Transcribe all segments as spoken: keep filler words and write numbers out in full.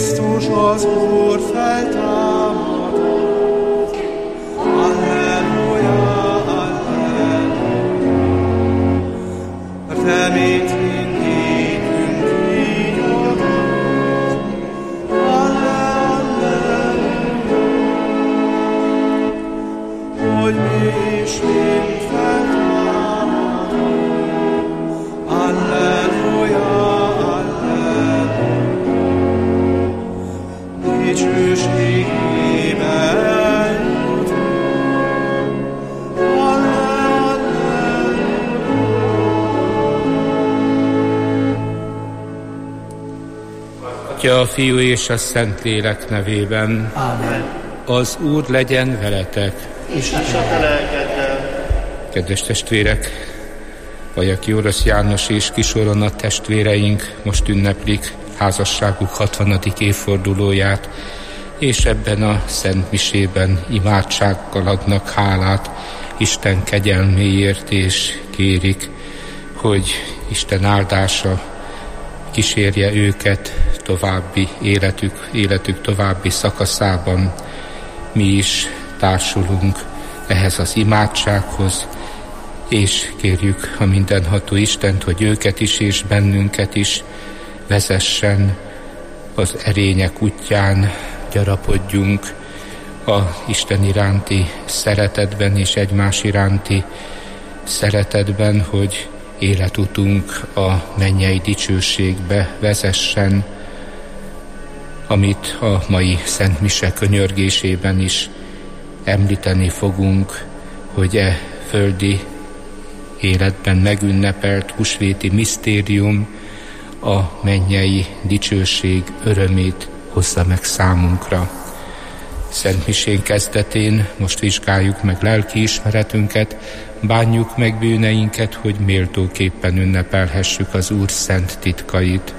Krisztus az Úr feltámadott. Alleluja, alleluja. Reményt mindékünk így adott. Alleluja. Hogy mi is mind feltámadott. Alleluja. Atya, a Fiú és a Szentlélek nevében. Ámen. Az Úr legyen veletek. És a te lelkeddel. Kedves testvérek, Vajaki Orosz János és Kisorona testvéreink most ünneplik házasságuk hatvanadik évfordulóját, és ebben a Szent Misében imádsággal adnak hálát Isten kegyelméért, és kérik, hogy Isten áldása kísérje őket további életük, életük további szakaszában. Mi is társulunk ehhez az imádsághoz, és kérjük a mindenható Istent, hogy őket is és bennünket is vezessen az erények útján, gyarapodjunk a Isten iránti szeretetben és egymás iránti szeretetben, hogy életutunk a mennyei dicsőségbe vezessen, amit a mai Szent Mise könyörgésében is említeni fogunk, hogy e földi életben megünnepelt húsvéti misztérium a mennyei dicsőség örömét hozza meg számunkra. Szent Misén kezdetén most vizsgáljuk meg lelkiismeretünket, bánjuk meg bűneinket, hogy méltóképpen ünnepelhessük az Úr szent titkait.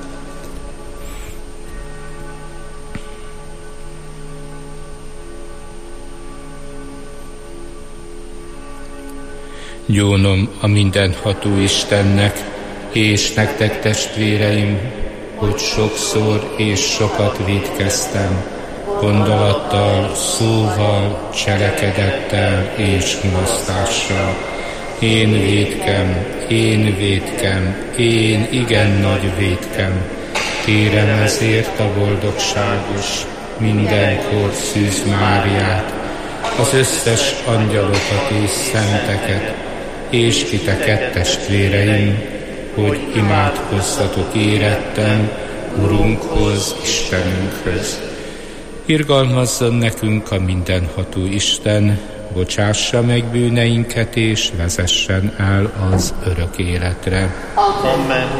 Gyónom a mindenható Istennek, és nektek testvéreim, hogy sokszor és sokat vétkeztem, gondolattal, szóval, cselekedettel és mulasztással. Én vétkem, én vétkem, én igen nagy vétkem. Kérem ezért a boldogságos, mindenkor Szűz Máriát, az összes angyalokat és szenteket, és titeket, testvéreim, hogy imádkozzatok éretten Urunkhoz, Istenünkhöz. Irgalmazzon nekünk a mindenható Isten, bocsássa meg bűneinket, és vezessen el az örök életre. Amen.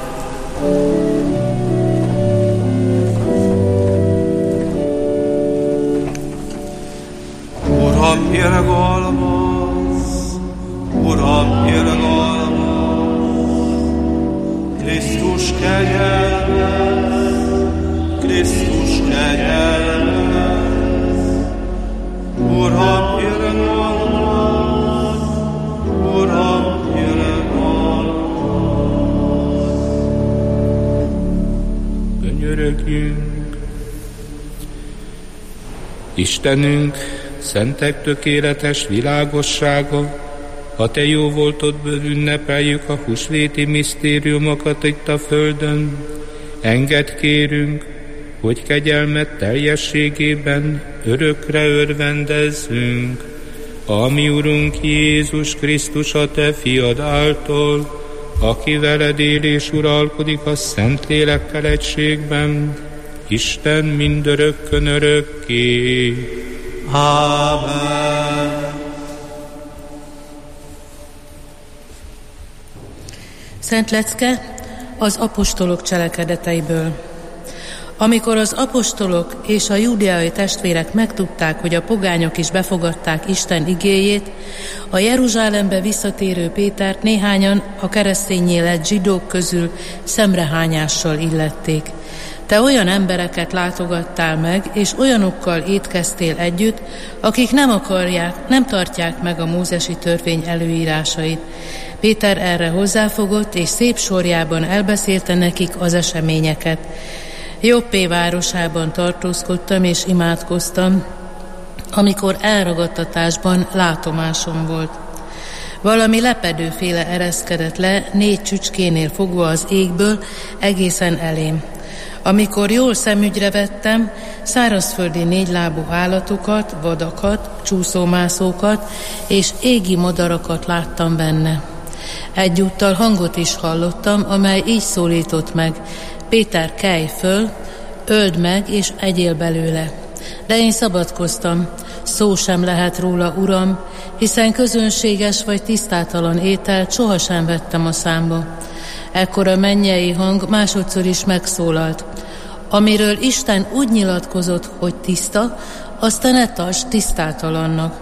Uram, irgalmaz! Uram, irgalmaz! Krisztus kegyelmez! Krisztus kegyelmez! Uram, irgalmaz! Uram, irgalmaz! Könyörögjünk! Istenünk, szentek tökéletes világossága, a te jó voltodból ünnepeljük a húsvéti misztériumokat itt a földön. Engedd, kérünk, hogy kegyelmed teljességében örökre örvendezzünk, a mi Urunk Jézus Krisztus a te fiad által, aki veled él és uralkodik a Szentlélekkel egységben, Isten mindörökkön örökké. Amen. Szent lecke az apostolok cselekedeteiből. Amikor az apostolok és a júdeai testvérek megtudták, hogy a pogányok is befogadták Isten igéjét, a Jeruzsálembe visszatérő Pétert néhányan a kereszténnyé lett zsidók közül szemrehányással illették. Te olyan embereket látogattál meg, és olyanokkal étkeztél együtt, akik nem akarják, nem tartják meg a mózesi törvény előírásait. Péter erre hozzáfogott, és szép sorjában elbeszélte nekik az eseményeket. Joppé városában tartózkodtam és imádkoztam, amikor elragadtatásban látomásom volt. Valami lepedőféle ereszkedett le négy csücskénél fogva az égből egészen elém. Amikor jól szemügyre vettem, szárazföldi négylábú állatokat, vadakat, csúszómászókat és égi madarakat láttam benne. Egyúttal hangot is hallottam, amely így szólított meg: Péter, kelj föl, öld meg és egyél belőle. De én szabadkoztam, szó sem lehet róla, Uram, hiszen közönséges vagy tisztátalan ételt sohasem vettem a számba. Ekkor a mennyei hang másodszor is megszólalt: amiről Isten úgy nyilatkozott, hogy tiszta, azt te ne tartsd tisztátalannak.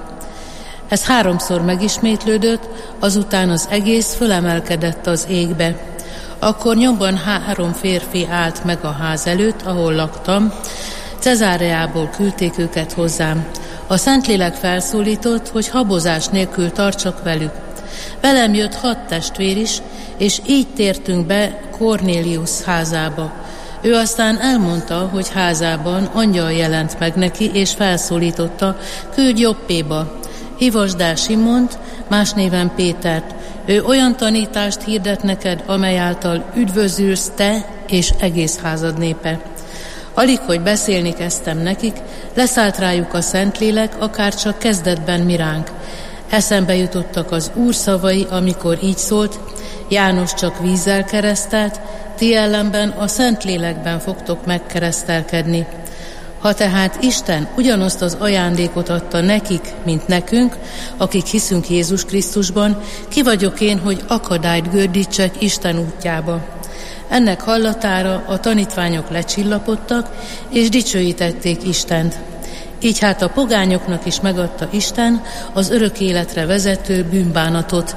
Ez háromszor megismétlődött, azután az egész fölemelkedett az égbe. Akkor nyomban három férfi állt meg a ház előtt, ahol laktam. Cezáreából küldték őket hozzám. A Szentlélek felszólított, hogy habozás nélkül tartsak velük. Velem jött hat testvér is, és így tértünk be Kornélius házába. Ő aztán elmondta, hogy házában angyal jelent meg neki, és felszólította: küldj Joppéba, hívasd el Simont, más néven Pétert. Ő olyan tanítást hirdet neked, amely által üdvözülsz te és egész házad népe. Alig, hogy beszélni kezdtem nekik, leszállt rájuk a Szentlélek, akár csak kezdetben miránk. Eszembe jutottak az Úr szavai, amikor így szólt: János csak vízzel keresztelt, ti ellenben a Szentlélekben fogtok megkeresztelkedni. Ha tehát Isten ugyanazt az ajándékot adta nekik, mint nekünk, akik hiszünk Jézus Krisztusban, ki vagyok én, hogy akadályt gördítsek Isten útjába. Ennek hallatára a tanítványok lecsillapodtak, és dicsőítették Istent. Így hát a pogányoknak is megadta Isten az örök életre vezető bűnbánatot.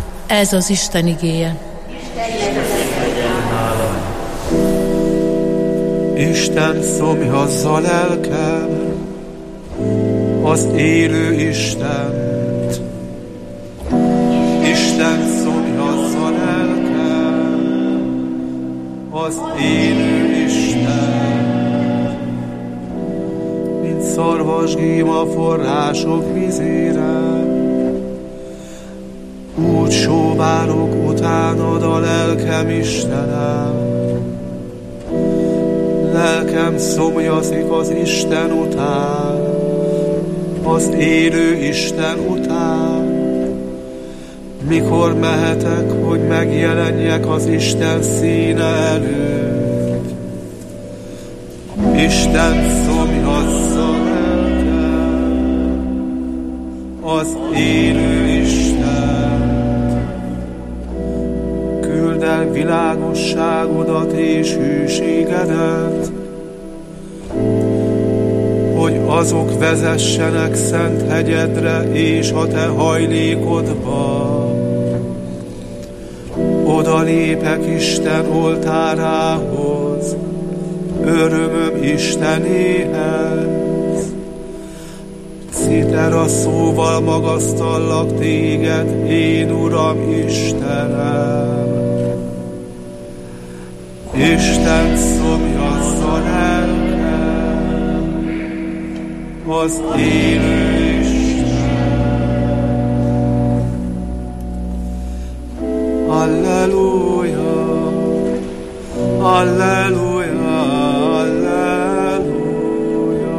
Ez az Isten igéje. Isten szomjazza lelkem, az élő Istent. Isten szomjazza lelkem, az élő Istent. Mint szarvasgím a források vizére, úgy sóvárok utánad a lelkem, Istenem. Lelkem szomjazik az Isten után, az élő Isten után. Mikor mehetek, hogy megjelenjek az Isten színe előtt? Isten szomjazza lelkem, az élő Istent. Küld el világosságodat és hűségedet, hogy azok vezessenek szent hegyedre és a te hajlékodba. Oda lépek Isten oltárához, örömöm Istenéhez. Citera szóval magasztallak téged, én Uram Istenem. Isten szomjazza lelkem, az élő Isten. Alleluja, alleluja, alleluja,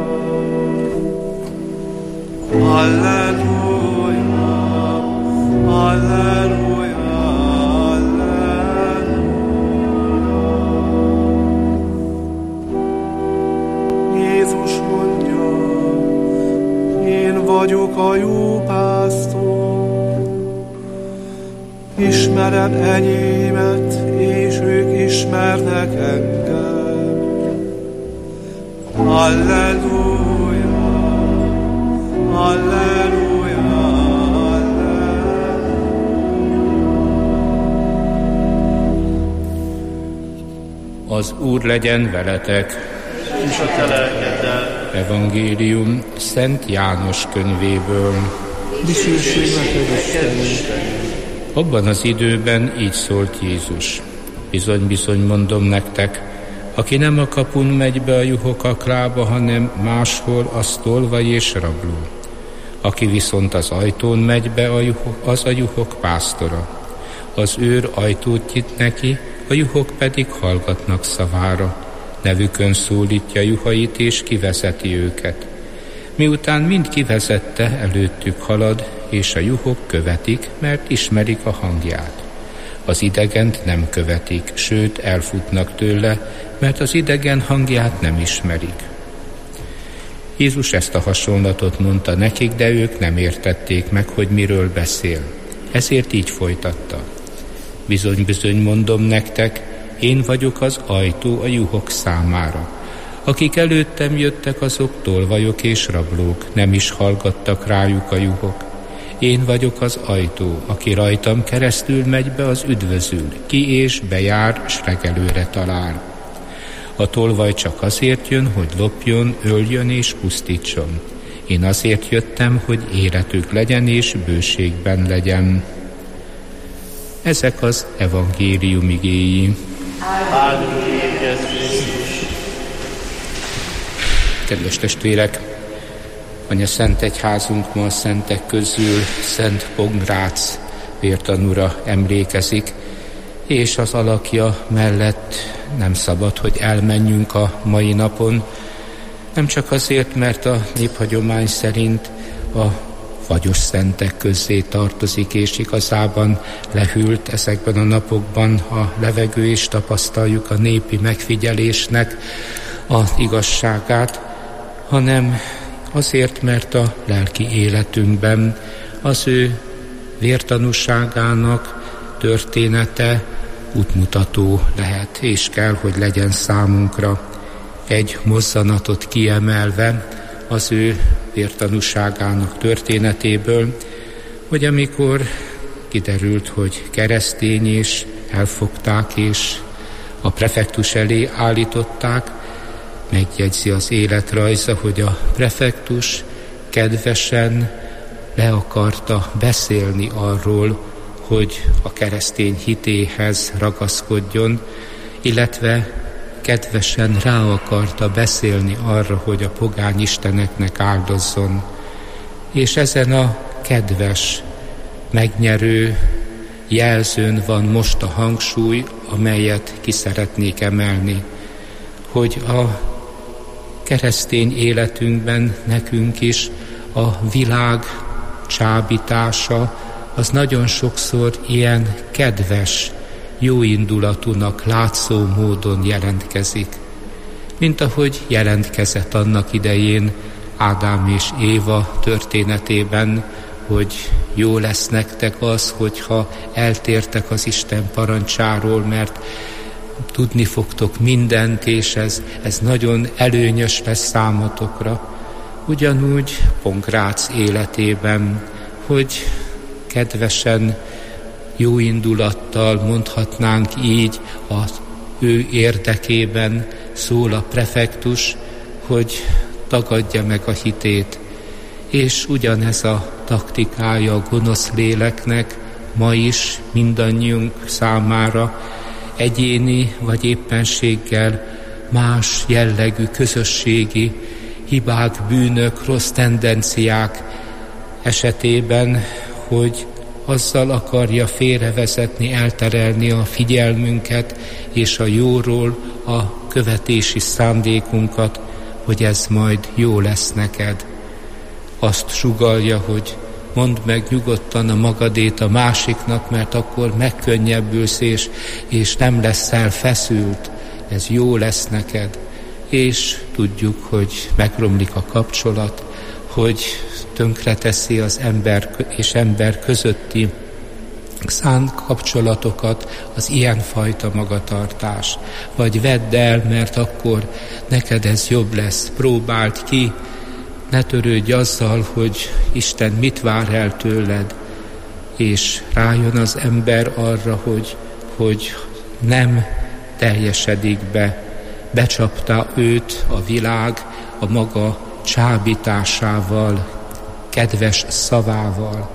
alleluja, alleluja. Vagyok a jó pásztor, ismerem enyémet, és ők ismernek engem. Alleluja, alleluja, alleluja. Az Úr legyen veletek. És a te lelkeddel. Evangélium Szent János könyvéből. Dicsőség neked, Istenünk. Abban az időben így szólt Jézus: Bizony, bizony mondom nektek, Aki nem a kapun megy be a juhok akrába, hanem máshol, az tolvaj és rabló. Aki viszont az ajtón megy be, a juhok, az a juhok pásztora. Az őr ajtót nyit neki, a juhok pedig hallgatnak szavára. Nevükön szólítja juhait, és kivezeti őket. Miután mind kivezette, előttük halad, és a juhok követik, mert ismerik a hangját. Az idegent nem követik, sőt elfutnak tőle, mert az idegen hangját nem ismerik. Jézus ezt a hasonlatot mondta nekik, de ők nem értették meg, hogy miről beszél. Ezért így folytatta. Bizony-bizony mondom nektek, én vagyok az ajtó a juhok számára. Akik előttem jöttek, azok tolvajok és rablók, nem is hallgattak rájuk a juhok. Én vagyok az ajtó, aki rajtam keresztül megy be, az üdvözül, ki és bejár, s regelőre talál. A tolvaj csak azért jön, hogy lopjon, öljön és pusztítson. Én azért jöttem, hogy életük legyen és bőségben legyen. Ezek az evangélium igéi. Kedves testvérek, Anya Szent Egyházunk ma a szentek közül Szent Pongrác vértanúra emlékezik, és az alakja mellett nem szabad, hogy elmenjünk a mai napon, nem csak azért, mert a néphagyomány szerint a fagyos szentek közé tartozik, és igazában lehűlt ezekben a napokban a levegő, és tapasztaljuk a népi megfigyelésnek az igazságát, hanem azért, mert a lelki életünkben az ő vértanúságának története útmutató lehet, és kell, hogy legyen számunkra. Egy mozzanatot kiemelve az ő vértanúságának történetéből, hogy amikor kiderült, hogy keresztény, és elfogták, és a prefektus elé állították, megjegyzi az életrajza, hogy a prefektus kedvesen le akarta beszélni arról, hogy a keresztény hitéhez ragaszkodjon, illetve kedvesen rá akarta beszélni arra, hogy a pogány isteneknek áldozzon. És ezen a kedves, megnyerő jelzőn van most a hangsúly, amelyet ki szeretnék emelni, hogy a keresztény életünkben nekünk is a világ csábítása az nagyon sokszor ilyen kedves, jóindulatúnak látszó módon jelentkezik. Mint ahogy jelentkezett annak idején Ádám és Éva történetében, hogy jó lesz nektek az, hogyha eltértek az Isten parancsáról, mert tudni fogtok mindent, és ez, ez nagyon előnyös lesz számotokra. Ugyanúgy Pongrác életében, hogy kedvesen, jó indulattal, mondhatnánk így, az ő érdekében szól a prefektus, hogy tagadja meg a hitét. És ugyanez a taktikája a gonosz léleknek ma is mindannyiunk számára, egyéni vagy éppenséggel más jellegű közösségi hibák, bűnök, rossz tendenciák esetében, hogy azzal akarja félrevezetni, elterelni a figyelmünket és a jóról a követési szándékunkat, hogy ez majd jó lesz neked. Azt sugallja, hogy mondd meg nyugodtan a magadét a másiknak, mert akkor megkönnyebbülsz, és, és nem leszel feszült, ez jó lesz neked. És tudjuk, hogy megromlik a kapcsolat, hogy tönkreteszi az ember és ember közötti szánt kapcsolatokat az ilyenfajta magatartás. Vagy vedd el, mert akkor neked ez jobb lesz. Próbáld ki, ne törődj azzal, hogy Isten mit vár el tőled, és rájön az ember arra, hogy, hogy nem teljesedik be. Becsapta őt a világ a maga csábításával, kedves szavával.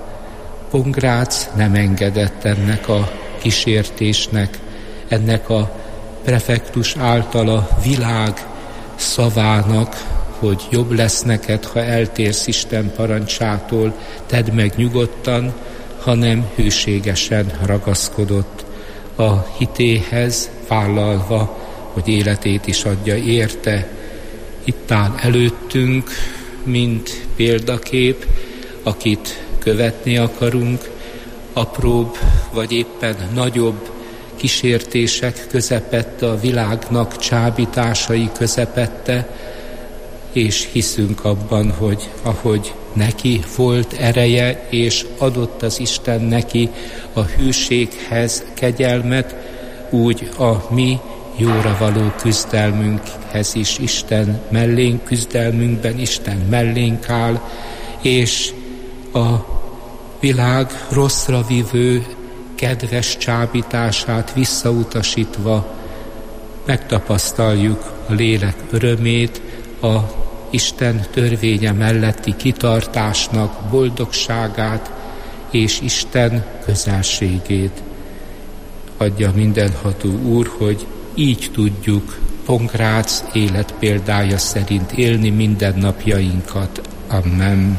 Pongrác nem engedett ennek a kísértésnek, ennek a prefektus által a világ szavának, hogy jobb lesz neked, ha eltérsz Isten parancsától, tedd meg nyugodtan, hanem hűségesen ragaszkodott a hitéhez, vállalva, hogy életét is adja érte. Itt áll előttünk, mint példakép, akit követni akarunk, apróbb vagy éppen nagyobb kísértések közepette, a világnak csábításai közepette, és hiszünk abban, hogy ahogy neki volt ereje, és adott az Isten neki a hűséghez kegyelmet, úgy a mi jóra való küzdelmünkhez is Isten mellénk, küzdelmünkben Isten mellénk áll, és a világ rosszra vívő kedves csábítását visszautasítva megtapasztaljuk a lélek örömét, a Isten törvénye melletti kitartásnak boldogságát és Isten közelségét. Adja mindenható Úr, hogy így tudjuk Pongrác élet példája szerint élni mindennapjainkat. Amen.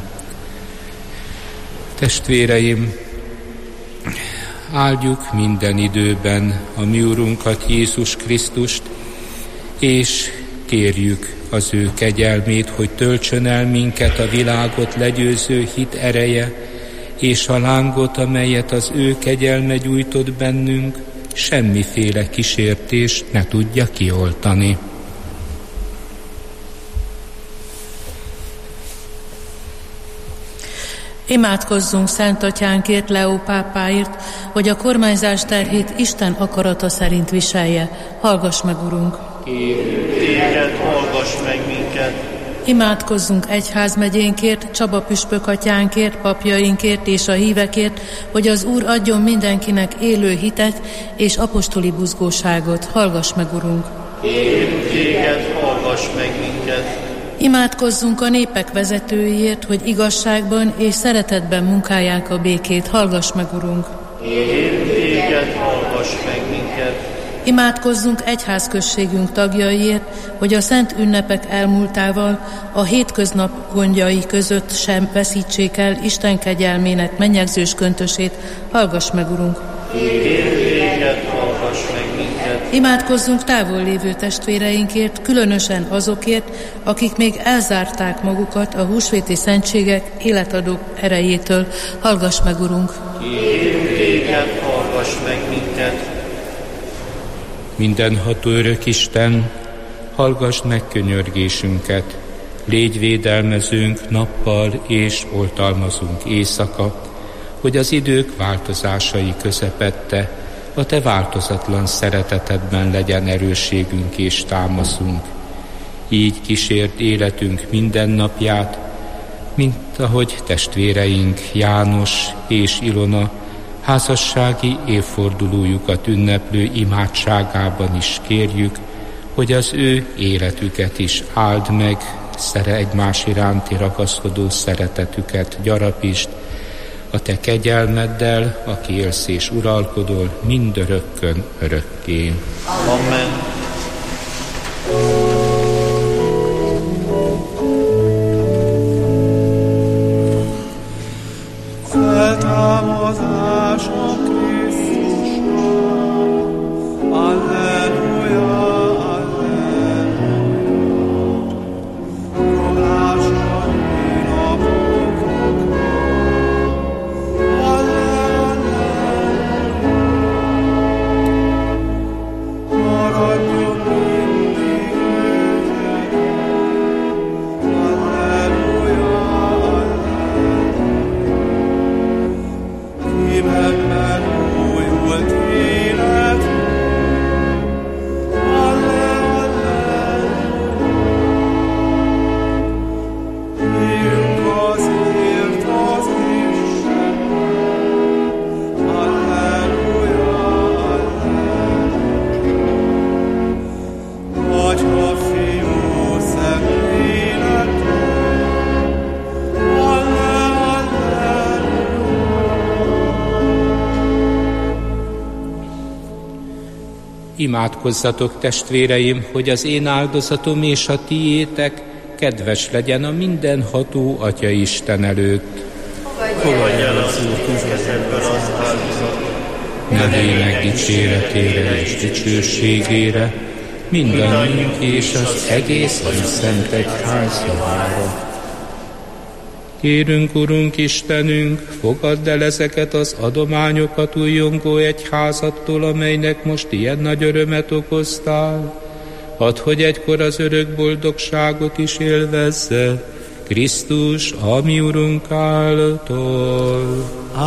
Testvéreim, áldjuk minden időben a mi Urunkat, Jézus Krisztust, és kérjük az ő kegyelmét, hogy töltsön el minket a világot legyőző hit ereje, és a lángot, amelyet az ő kegyelme gyújtott bennünk, semmiféle kísértés ne tudja kioltani. Imádkozzunk Szent Atyánkért, Leó pápáért, hogy a kormányzás terhét Isten akarata szerint viselje. Hallgass meg, Urunk! Kérjük téged, hallgass meg minket! Imádkozzunk egyházmegyénkért, Csaba püspök atyánkért, papjainkért és a hívekért, hogy az Úr adjon mindenkinek élő hitet és apostoli buzgóságot. Hallgass meg, Urunk! Kérjük téged, hallgass meg minket! Imádkozzunk a népek vezetőiért, hogy igazságban és szeretetben munkálják a békét. Hallgass meg, Urunk! Kérjük téged, hallgass meg minket! Imádkozzunk egyházközségünk tagjaiért, hogy a szent ünnepek elmúltával a hétköznap gondjai között sem veszítsék el Isten kegyelmének mennyegzős köntösét. Hallgass meg, Urunk! Kérjük téged, hallgass meg minket! Imádkozzunk távol lévő testvéreinkért, különösen azokért, akik még elzárták magukat a húsvéti szentségek életadó erejétől. Hallgass meg, Urunk! Kérjük téged, hallgass meg minket! Mindenható örök Isten, hallgassd meg könyörgésünket, légy védelmezőnk nappal és oltalmazunk éjszaka, hogy az idők változásai közepette a te változatlan szeretetedben legyen erősségünk és támaszunk. Így kísért életünk minden napját, mint ahogy testvéreink János és Ilona házassági évfordulójukat ünneplő imádságában is kérjük, hogy az ő életüket is áld meg, szere egymás iránti ragaszkodó szeretetüket gyarapítsd, a te kegyelmeddel, aki élsz és uralkodol mindörökkön örökké. Amen. Feltámadás a Krisztusnak, Alleluja, Alleluja. Romlásai napoknak, Alleluja. Maradj Imádkozzatok, testvéreim, hogy az én áldozatom és a tiétek kedves legyen a mindenható Atya Isten előtt. Fogadj el az Úr kezedből az áldozatot, nevének dicséretére és dicsőségére, mindannyiunk és az egész Szent Egyház javára. Kérünk, Urunk Istenünk, fogadd el ezeket az adományokat újjongó egyházattól, amelynek most ilyen nagy örömet okoztál. Add, hogy egykor az örök boldogságot is élvezze, Krisztus, a mi Urunk által.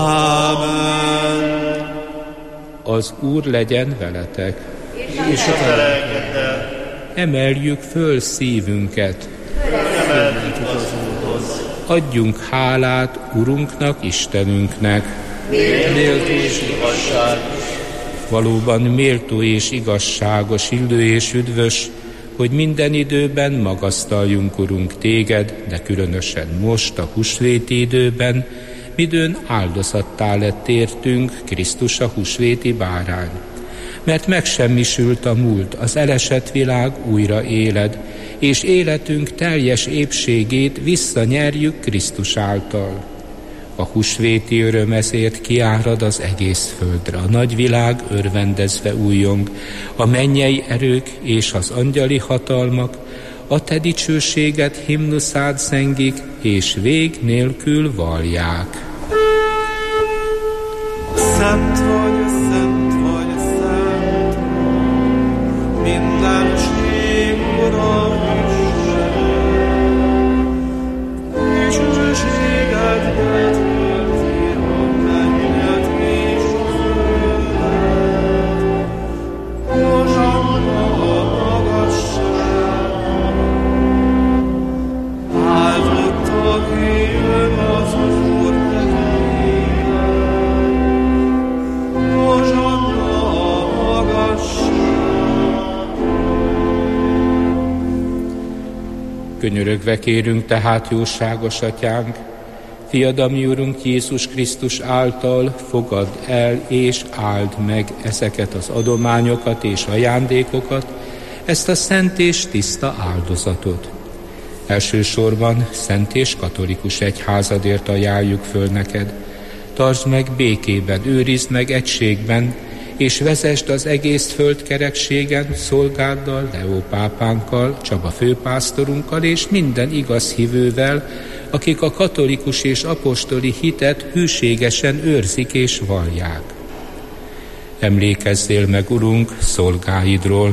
Ámen. Az Úr legyen veletek. és a te lelkeddel. Emeljük föl szívünket. Emeltük az Úrhoz. Adjunk hálát Urunknak, Istenünknek. Méltó és igazságos. Valóban méltó és igazságos, illő és üdvös, hogy minden időben magasztaljunk, Urunk, téged, de különösen most, a húsvéti időben, midőn áldozattá lett értünk, Krisztus a húsvéti bárány. Mert megsemmisült a múlt, az elesett világ újra éled, és életünk teljes épségét visszanyerjük Krisztus által. A húsvéti öröm ezért kiárad az egész földre, a nagyvilág örvendezve újjong, a mennyei erők és az angyali hatalmak a te dicsőséget himnuszád zengik, és vég nélkül vallják. Szent vagy, szent vagy, szent, mindenség Ura Isten, dicsőséged betölti a mennyet és a földet. Hozsanna a magasság, áldott, aki jön az Úr nevében. Hozsanna a magasság. Könyörögve kérünk tehát, jóságos Atyánk, Fiad, a mi Urunk Jézus Krisztus által fogadd el és áld meg ezeket az adományokat és ajándékokat, ezt a szent és tiszta áldozatot. Elsősorban szent és katolikus egyházadért ajánljuk föl neked. Tartsd meg békében, őrizd meg egységben, és vezesd az egész földkerekségen szolgáddal, Leó pápánkkal, Csaba főpásztorunkkal és minden igaz hívővel, akik a katolikus és apostoli hitet hűségesen őrzik és vallják. Emlékezzél meg, Urunk, szolgáidról,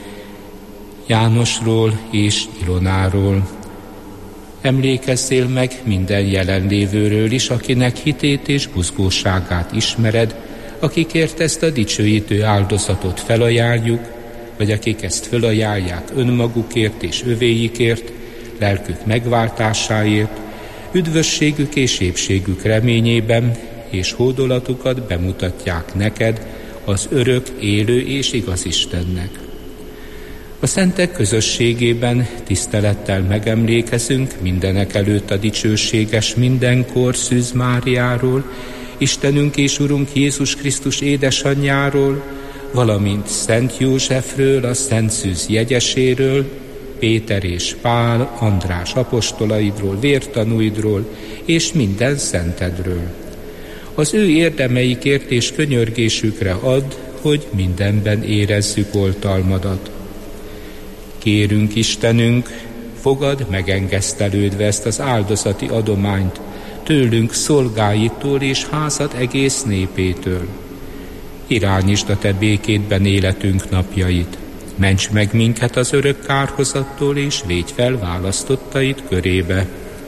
Jánosról és Ilonáról. Emlékezzél meg minden jelenlévőről is, akinek hitét és buzgóságát ismered, akikért ezt a dicsőítő áldozatot felajánljuk, vagy akik ezt felajánlják önmagukért és övéikért, lelkük megváltásáért, üdvösségük és épségük reményében, és hódolatukat bemutatják neked, az örök, élő és igaz Istennek. A szentek közösségében tisztelettel megemlékezünk mindenek előtt a dicsőséges mindenkor Szűz Máriáról, Istenünk és Urunk Jézus Krisztus édesanyjáról, valamint Szent Józsefről, a Szent Szűz jegyeséről, Péter és Pál, András apostolaidról, vértanúidról és minden szentedről. Az ő érdemeikért és könyörgésükre add, hogy mindenben érezzük oltalmadat. Kérünk, Istenünk, fogad megengesztelődve ezt az áldozati adományt, tőlünk szolgáitól és házad egész népétől. Irányítsd a te békédben életünk napjait. Ments meg minket az örök kárhozattól, és védj fel választottait körébe.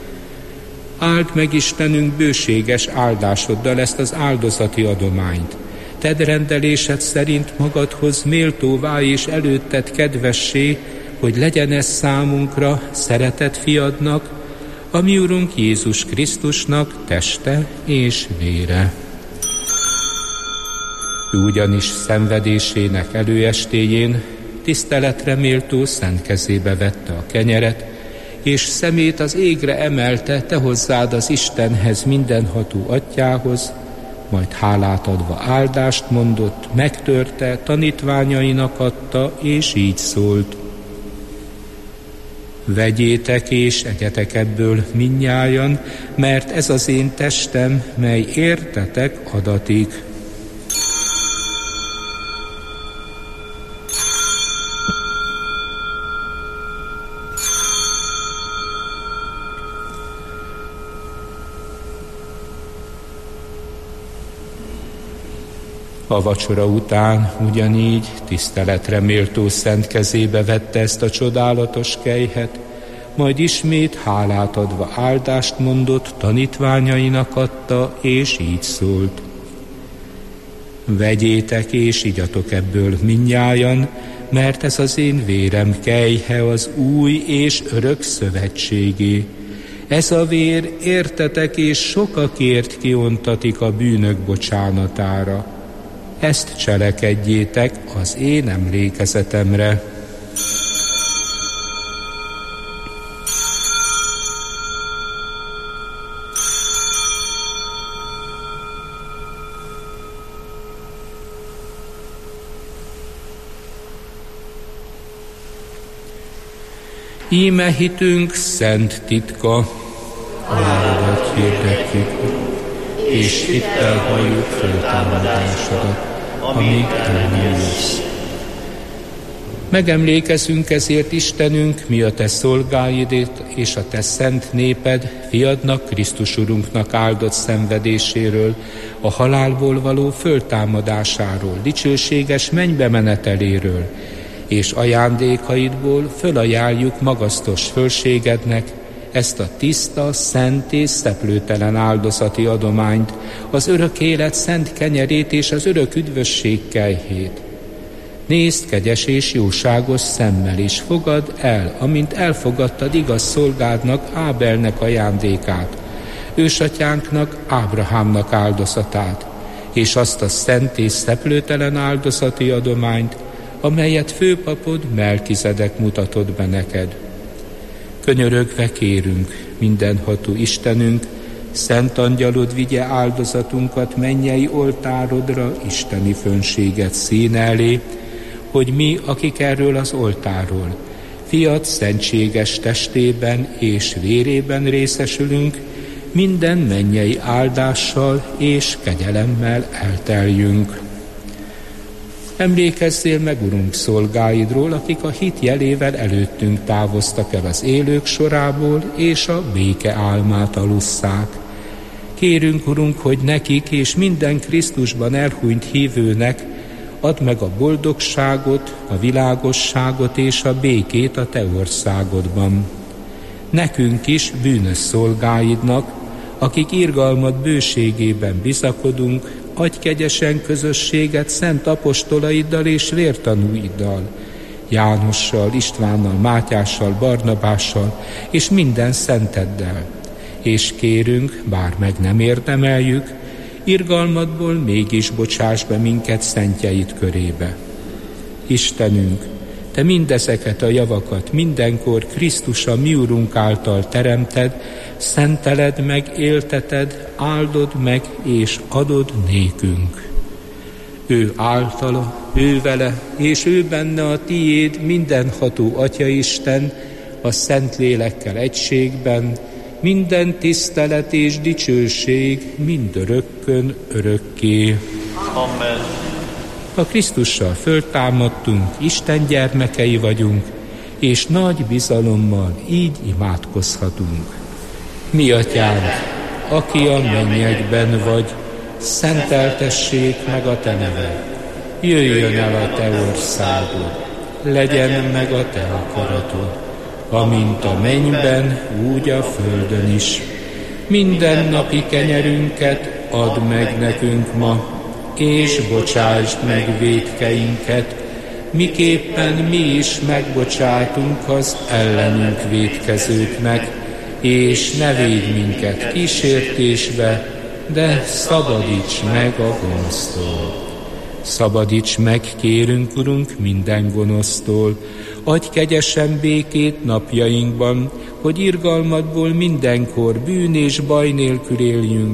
Áld meg, Istenünk, bőséges áldásoddal ezt az áldozati adományt. Tedd rendelésed szerint magadhoz méltóvá és előtted kedvessé, hogy legyen ez számunkra, szeretett fiadnak, a mi Urunk Jézus Krisztusnak teste és vére. Ő ugyanis szenvedésének előestéjén tiszteletre méltó szent kezébe vette a kenyeret, és szemét az égre emelte, te hozzád az Istenhez, mindenható Atyához, majd hálát adva áldást mondott, megtörte, tanítványainak adta, és így szólt: vegyétek és egyetek ebből mindnyájan, mert ez az én testem, mely értetek adatik. A vacsora után ugyanígy tiszteletre méltó szent kezébe vette ezt a csodálatos kejhet, majd ismét hálát adva áldást mondott, tanítványainak adta, és így szólt: vegyétek és igyatok ebből mindnyájan, mert ez az én vérem kejhe az új és örök szövetségé. Ez a vér értetek és sokakért kiontatik a bűnök bocsánatára. Ezt cselekedjétek az én emlékezetemre. Íme hitünk szent titka, halálodat hirdetjük, és hittel halljuk föltámadásodat, amíg el nem jössz. Megemlékezünk ezért, Istenünk, mi a Te szolgáidét és a Te szent néped, fiadnak, Krisztus Urunknak áldott szenvedéséről, a halálból való föltámadásáról, dicsőséges mennybe meneteléről, és ajándékaidból fölajánljuk magasztos fölségednek ezt a tiszta, szent és szeplőtelen áldozati adományt, az örök élet szent kenyerét és az örök üdvösség kejhét. Nézd kegyes és jóságos szemmel, és fogadd el, amint elfogadtad igaz szolgádnak, Ábelnek ajándékát, ősatyánknak, Ábrahámnak áldozatát, és azt a szent és szeplőtelen áldozati adományt, amelyet főpapod Melkizedek mutatott be neked. Könyörögve kérünk, mindenható Istenünk, szent angyalod vigye áldozatunkat mennyei oltárodra, isteni fönséget színe elé, hogy mi, akik erről az oltáról, fiad szentséges testében és vérében részesülünk, minden mennyei áldással és kegyelemmel elteljünk. Emlékezzél meg, Urunk, szolgáidról, akik a hit jelével előttünk távoztak el az élők sorából, és a béke álmát alusszák. Kérünk, Urunk, hogy nekik és minden Krisztusban elhunyt hívőnek add meg a boldogságot, a világosságot és a békét a Te országodban. Nekünk is, bűnös szolgáidnak, akik irgalmad bőségében bizakodunk, adj kegyesen közösséget szent apostolaiddal és vértanúiddal, Jánossal, Istvánnal, Mátyással, Barnabással és minden szenteddel. És kérünk, bár meg nem érdemeljük, irgalmadból mégis bocsáss be minket szentjeid körébe. Istenünk, Te mindezeket a javakat mindenkor Krisztus a mi Urunk által teremted, szenteled meg, élteted, áldod meg és adod nékünk. Ő általa, ő vele, és ő benne a tiéd mindenható Atyaisten, a Szentlélekkel egységben, minden tisztelet és dicsőség mindörökkön örökké. Amen. Ha Krisztussal föltámadtunk, Isten gyermekei vagyunk, és nagy bizalommal így imádkozhatunk. Mi Atyánk, aki a mennyekben vagy, szenteltessék meg a Te neved. Jöjjön el a Te országod, legyen meg a Te akaratod, amint a mennyben, úgy a földön is. Minden napi kenyerünket add meg nekünk ma, és bocsásd meg vétkeinket, miképpen mi is megbocsátunk az ellenünk vétkezőknek, és ne védj minket kísértésbe, de szabadíts meg a gonosztól. Szabadíts meg, kérünk, Urunk, minden gonosztól, adj kegyesen békét napjainkban, hogy irgalmadból mindenkor bűn és baj nélkül éljünk,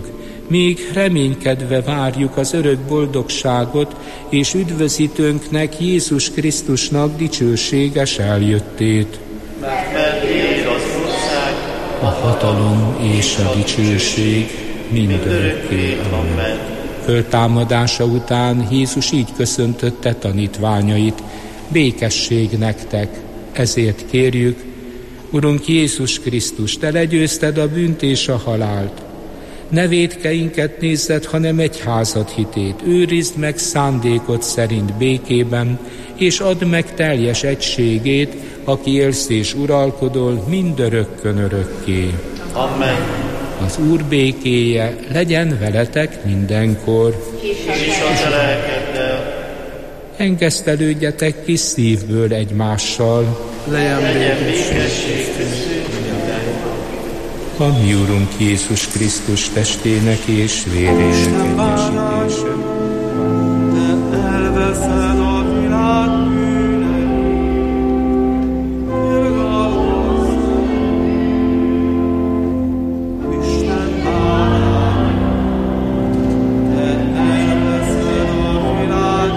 míg reménykedve várjuk az örök boldogságot és üdvözítőnknek, Jézus Krisztusnak dicsőséges eljöttét. Mert meddig az ország, a hatalom és a dicsőség mindörökké. Amen. Föltámadása után Jézus így köszöntötte tanítványait: békesség nektek, ezért kérjük, Urunk Jézus Krisztus, Te legyőzted a bűnt és a halált. Ne vétkeinket nézzed, hanem egyházad hitét. Őrizd meg szándékod szerint békében, és add meg teljes egységét, aki élsz és uralkodol mindörökkön örökké. Amen. Az Úr békéje legyen veletek mindenkor. És a te lelkeddel. Engesztelődjetek kis szívből egymással. Legyen békesség A mi Urunk Jézus Krisztus testének és vérének egyesítése. Te elveszed a világ bűneit, irgalmazz, Isten bárány. Te elveszed a világ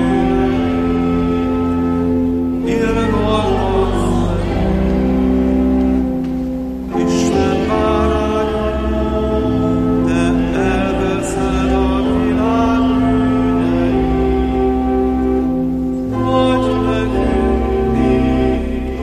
bűneit, irgalmazz, Isten bárány. Te elveszed a világ bűneit, adj nekünk békét.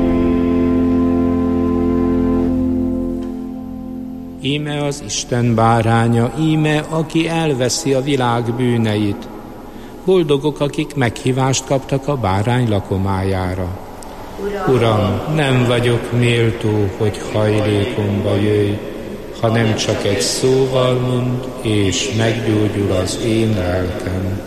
Íme az Isten báránya, íme, aki elveszi a világ bűneit. Boldogok, akik meghívást kaptak a bárány lakomájára. Uram, nem vagyok méltó, hogy hajlékomba jöjj, hanem csak egy szóval mondd, és meggyógyul az én lelkem.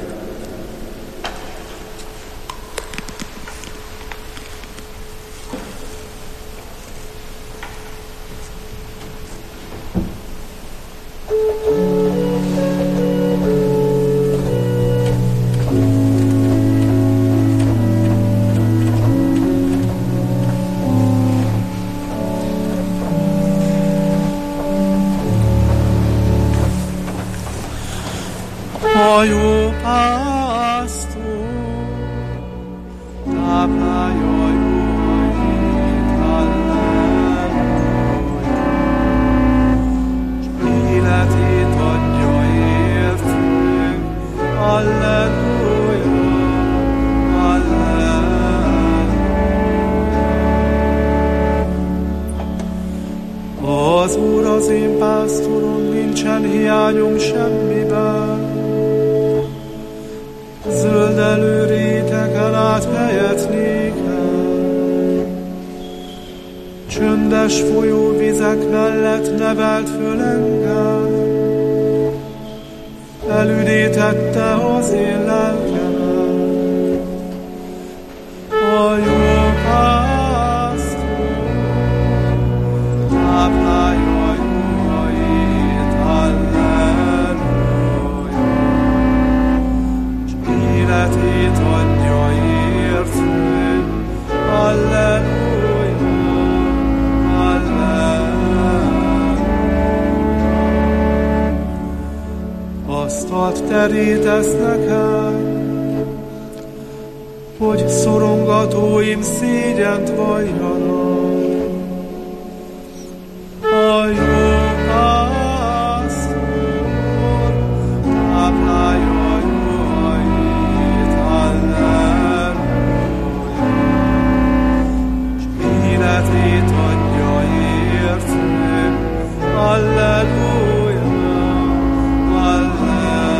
A jó pásztor táplálja jóait, halleluja, s életét adja értünk, halleluja, halleluja. Az Úr az én pásztorom, nincsen hiányom semmiben. Zöldelő rétegen át helyet nékel, csöndes folyóvizek mellett nevelt föl engem, elüdítette az én lelkemet. A jó pásztor táplálja jóait, halleluja, életét adja értünk, halleluja, halleluja. Asztalt terítesz nekem, hogy szorongatóim szégyent valljanak. A jó pásztor táplálja jóait, halleluja, s életét adja értünk, halleluja, halleluja.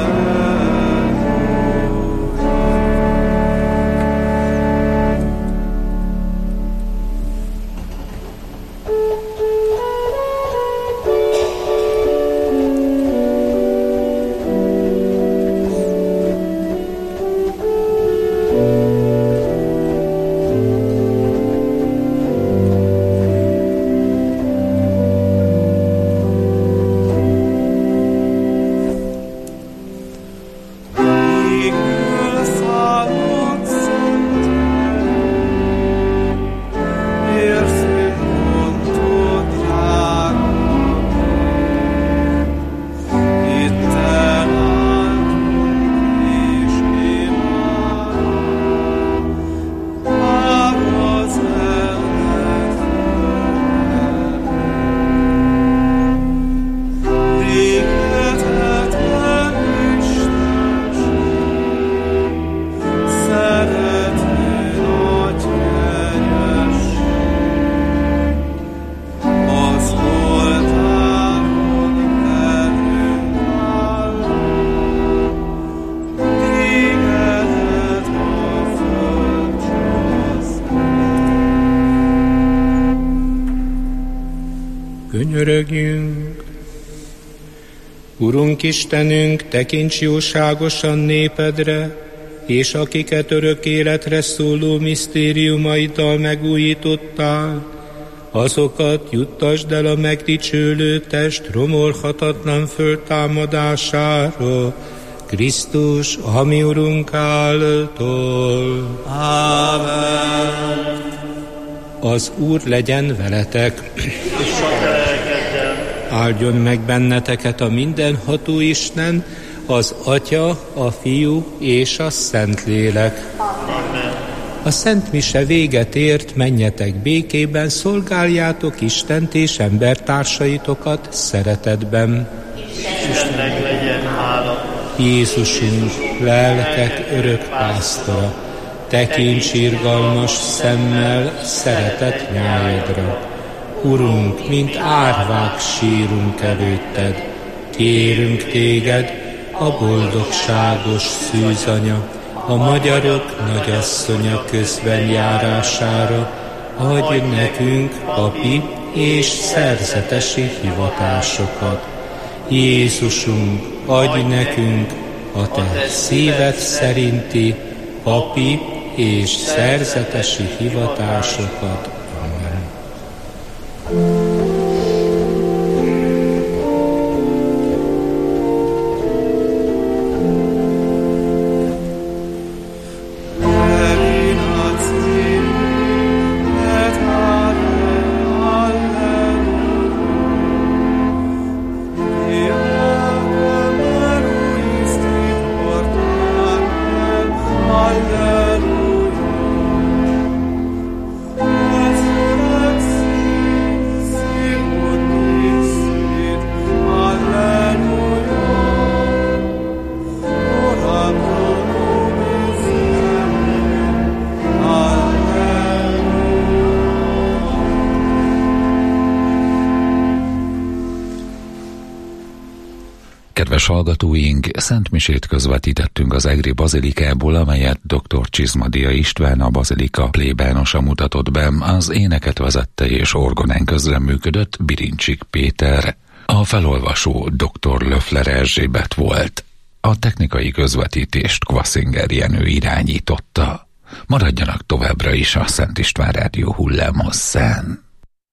Könyörögjünk! Urunk Istenünk, tekints jóságosan népedre, és akiket örök életre szóló misztériumaiddal megújítottál, azokat juttasd el a megdicsőlő test romolhatatlan föltámadására, Krisztus, a mi Urunk által. Ámen. Az Úr legyen veletek, És a te lelkeddel. áldjon meg benneteket a mindenható Isten, az Atya, a Fiú és a Szentlélek. Amen. A Szent Mise véget ért, menjetek békében, szolgáljátok Istent és embertársaitokat szeretetben. Istennek legyen hála. Jézusunk, lelkek örök pásztora, tekints irgalmas szemmel szeretet nyájadra. Urunk, mint árvák sírunk előtted, kérünk téged, a boldogságos szűzanya, a magyarok nagyasszonya közben járására, adj nekünk papi és szerzetesi hivatásokat. Jézusunk, adj nekünk a te szíved szerinti papi és szerzetesi hivatásokat. Amen. Kedves hallgatóink, szentmisét közvetítettünk az egri bazilikából, amelyet dr. Csizmadia István, a bazilika plébánosa mutatott be, az éneket vezette és orgonán közreműködött Birincsik Péter. A felolvasó dr. Löffler Erzsébet volt. A technikai közvetítést Kvaszinger Jenő irányította. Maradjanak továbbra is a Szent István Rádió hullámhosszán.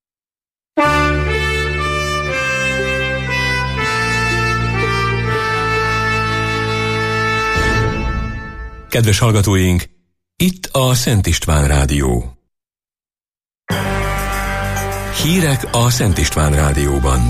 Kedves hallgatóink, itt a Szent István Rádió. Hírek a Szent István Rádióban.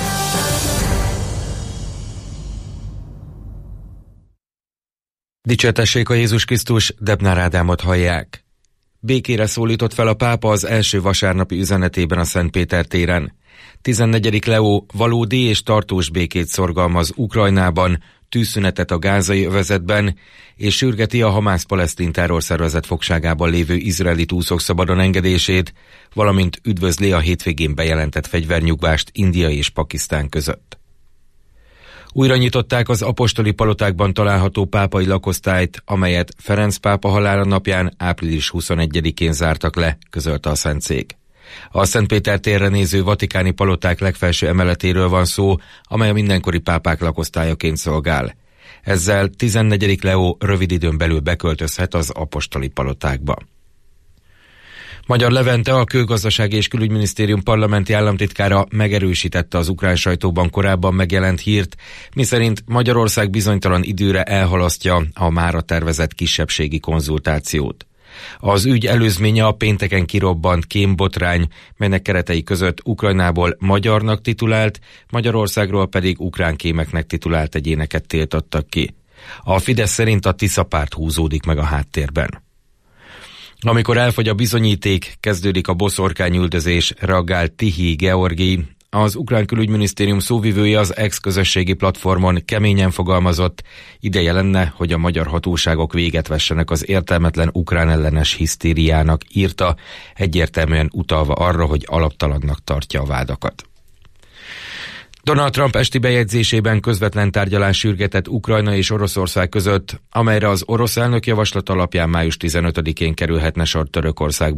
Dicsértessék a Jézus Krisztus, Debnár Ádámot hallják. Békére szólított fel a pápa az első vasárnapi üzenetében a Szent Péter téren. tizennegyedik Leó valódi és tartós békét szorgalmaz Ukrajnában, tűzszünetet a gázai övezetben, és sürgeti a Hamász-palesztin terrorszervezet fogságában lévő izraeli túszok szabadon engedését, valamint üdvözli a hétvégén bejelentett fegyvernyugvást India és Pakisztán között. Újra nyitották az apostoli palotákban található pápai lakosztályt, amelyet Ferenc pápa halála napján április huszonegyedikén zártak le, közölte a Szentszék. A Szent Péter térre néző vatikáni paloták legfelső emeletéről van szó, amely a mindenkori pápák lakosztályaként szolgál. Ezzel tizennegyedik Leó rövid időn belül beköltözhet az apostoli palotákba. Magyar Levente, a Külgazdasági és Külügyminisztérium parlamenti államtitkára megerősítette az ukrán sajtóban korábban megjelent hírt, miszerint Magyarország bizonytalan időre elhalasztja a mára tervezett kisebbségi konzultációt. Az ügy előzménye a pénteken kirobbant kémbotrány, melynek keretei között Ukrajnából magyarnak titulált, Magyarországról pedig ukrán kémeknek titulált egyéneket tiltottak ki. A Fidesz szerint a Tisza párt húzódik meg a háttérben. Amikor elfogy a bizonyíték, kezdődik a boszorkányüldözés, reagált Tihi Georgi. Az ukrán külügyminisztérium szóvivője az ex-közösségi platformon keményen fogalmazott, ideje lenne, hogy a magyar hatóságok véget vessenek az értelmetlen ukrán ellenes hisztériának, írta, egyértelműen utalva arra, hogy alaptalannak tartja a vádakat. Donald Trump esti bejegyzésében közvetlen tárgyalás sürgetett Ukrajna és Oroszország között, amelyre az orosz elnök javaslat alapján május tizenötödikén kerülhetne sor Törökországban.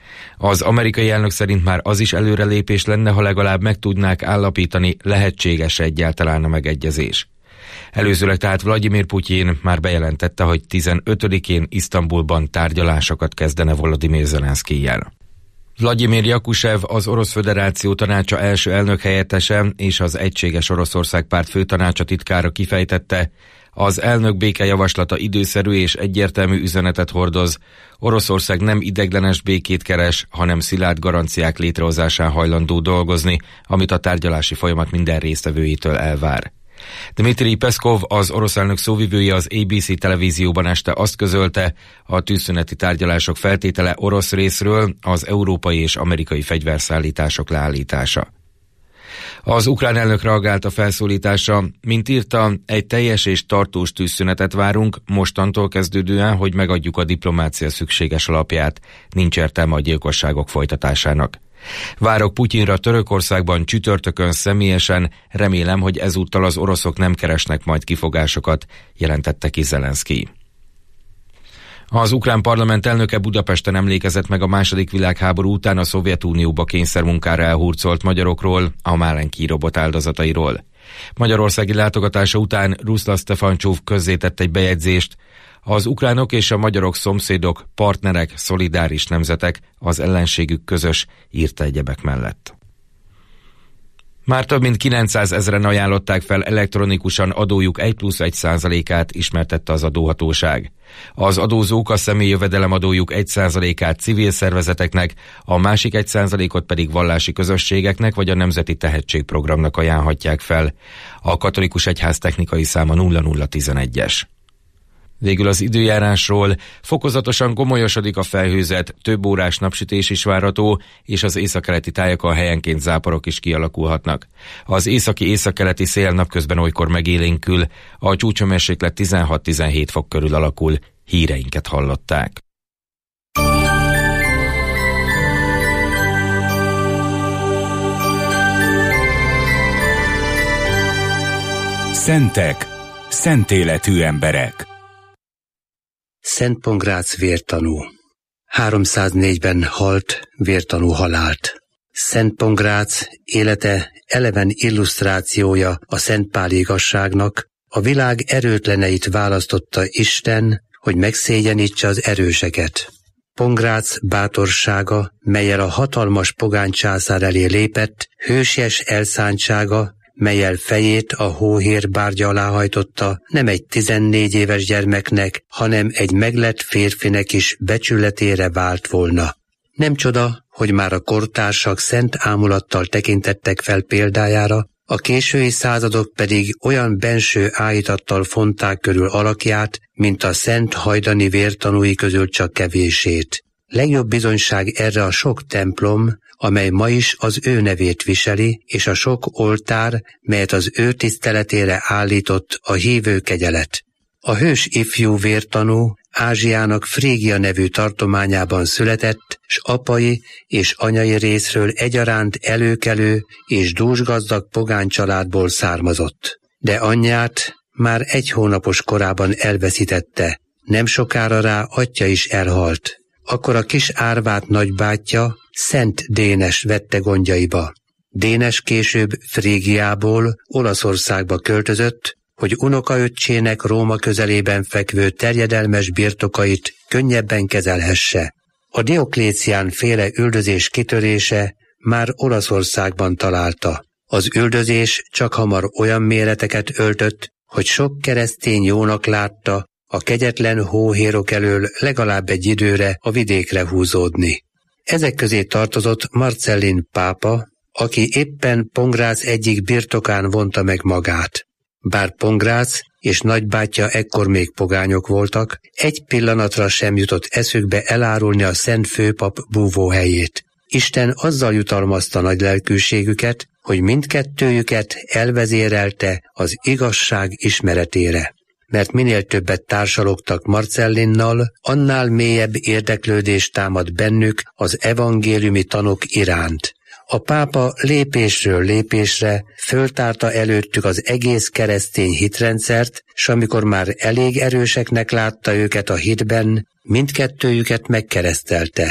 Az amerikai elnök szerint már az is előrelépés lenne, ha legalább meg tudnák állapítani, lehetséges egyáltalán a megegyezés. Előzőleg tehát Vladimir Putyin már bejelentette, hogy tizenötödikén Isztambulban tárgyalásokat kezdene Volodymyr Zelenszkijjel. Vladimir Jakusev, az Orosz Föderáció Tanácsa első elnökhelyettese és az Egységes Oroszország Párt főtanácsa titkára kifejtette, az elnök békejavaslata időszerű és egyértelmű üzenetet hordoz. Oroszország nem ideiglenes békét keres, hanem szilárd garanciák létrehozásán hajlandó dolgozni, amit a tárgyalási folyamat minden résztvevőjétől elvár. Dmitri Peszkov, az orosz elnök szóvivője az á bé cé televízióban este azt közölte, a tűzszüneti tárgyalások feltétele orosz részről az európai és amerikai fegyverszállítások leállítása. Az ukrán elnök reagált a felszólításra, mint írta, egy teljes és tartós tűzszünetet várunk, mostantól kezdődően, hogy megadjuk a diplomácia szükséges alapját, nincs értelme a gyilkosságok folytatásának. Várok Putyinra Törökországban csütörtökön személyesen, remélem, hogy ezúttal az oroszok nem keresnek majd kifogásokat, jelentette ki Zelenszkij. Az ukrán parlament elnöke Budapesten emlékezett meg a második világháború után a Szovjetunióba kényszermunkára elhurcolt magyarokról, a Málenki robot áldozatairól. Magyarországi látogatása után Ruszla Stefancsov közzétett egy bejegyzést: az ukránok és a magyarok szomszédok, partnerek, szolidáris nemzetek, az ellenségük közös, írta egyebek mellett. Már több mint kilencszázezren ajánlották fel elektronikusan adójuk egy plusz egy százalékát, ismertette az adóhatóság. Az adózók a személyi jövedelemadójuk egy százalékát civil szervezeteknek, a másik egy százalékot pedig vallási közösségeknek vagy a Nemzeti Tehetségprogramnak ajánlhatják fel. A katolikus egyház technikai száma nulla nulla tizenegyes. Végül az időjárásról: fokozatosan gomolyosodik a felhőzet, több órás napsütés is várható, és az északkeleti tájakon helyenként záporok is kialakulhatnak. Az északi északkeleti szél napközben olykor megélénkül, a csúcshőmérséklet tizenhat-tizenhét fok körül alakul. Híreinket hallották. Szentek, szent életű emberek. Szent Pongrác vértanú. háromszáznégyben halt vértanú halált. Szent Pongrác élete eleven illusztrációja a szentpáli igazságnak, a világ erőtleneit választotta Isten, hogy megszégyenítse az erőseket. Pongrác bátorsága, mellyel a hatalmas pogány császár elé lépett, hősies elszántsága, mellyel fejét a hóhér bárgya alá hajtotta, nem egy tizennégy éves gyermeknek, hanem egy meglett férfinek is becsületére vált volna. Nem csoda, hogy már a kortársak szent ámulattal tekintettek fel példájára, a késői századok pedig olyan benső áhítattal fonták körül alakját, mint a szent hajdani vértanúi közül csak kevését. Legjobb bizonyság erre a sok templom, amely ma is az ő nevét viseli, és a sok oltár, melyet az ő tiszteletére állított a hívő kegyelet. A hős ifjú vértanú Ázsiának Frígia nevű tartományában született, s apai és anyai részről egyaránt előkelő és dúsgazdag pogány családból származott. De anyját már egy hónapos korában elveszítette, nem sokára rá atya is elhalt. Akkor a kis árvát nagybátyja, Szent Dénes vette gondjaiba. Dénes később Frígiából Olaszországba költözött, hogy unokaöccsének Róma közelében fekvő terjedelmes birtokait könnyebben kezelhesse. A Dioklécián féle üldözés kitörése már Olaszországban találta. Az üldözés csak hamar olyan méreteket öltött, hogy sok keresztény jónak látta a kegyetlen hóhérok elől legalább egy időre a vidékre húzódni. Ezek közé tartozott Marcellin pápa, aki éppen Pongrác egyik birtokán vonta meg magát. Bár Pongrác és nagybátyja ekkor még pogányok voltak, egy pillanatra sem jutott eszükbe elárulni a szent főpap búvóhelyét. Isten azzal jutalmazta nagy lelkűségüket, hogy mindkettőjüket elvezérelte az igazság ismeretére. Mert minél többet társalogtak Marcellinnal, annál mélyebb érdeklődés támad bennük az evangéliumi tanok iránt. A pápa lépésről lépésre föltárta előttük az egész keresztény hitrendszert, s amikor már elég erőseknek látta őket a hitben, mindkettőjüket megkeresztelte.